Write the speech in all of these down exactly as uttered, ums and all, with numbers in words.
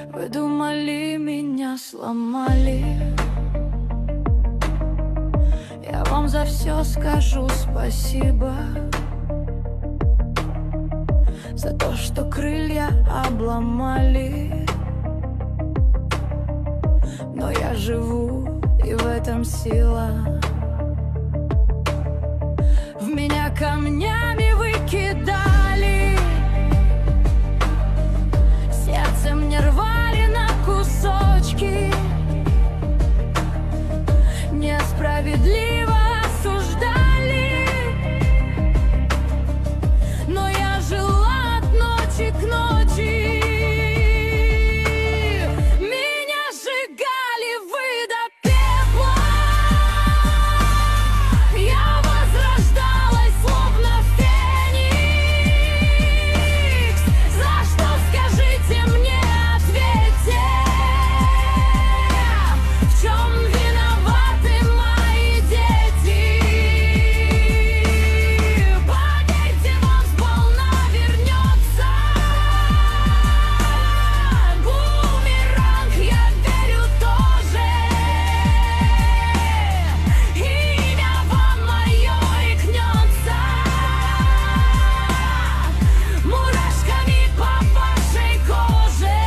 Вы думали, меня сломали? Я вам за все скажу спасибо, за то, что крылья обломали. Но я живу, и в этом сила. В меня камнями вы кидали, сердце мне рвали на кусочки, несправедливо осуждали. Но я жила от ночи к ночи. Меня сжигали вы до пепла. Я возрождалась, словно феникс. За что, скажите мне, ответьте? В чем виноваты мои дети? Поверьте, вам сполна вернется бумеранг, я верю тоже. Имя вам мое икнется мурашками по вашей коже.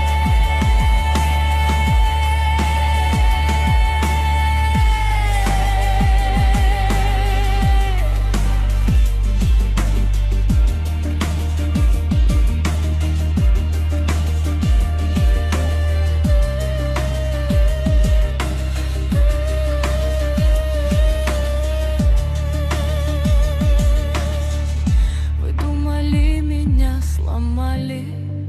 Вы думали, меня сломали,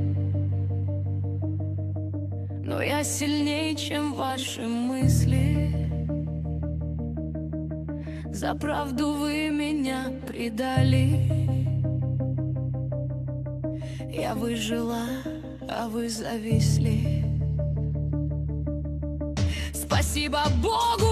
но я сильнее, чем ваши мысли. За правду вы меня предали. Я выжила, а вы зависли. Спасибо Богу,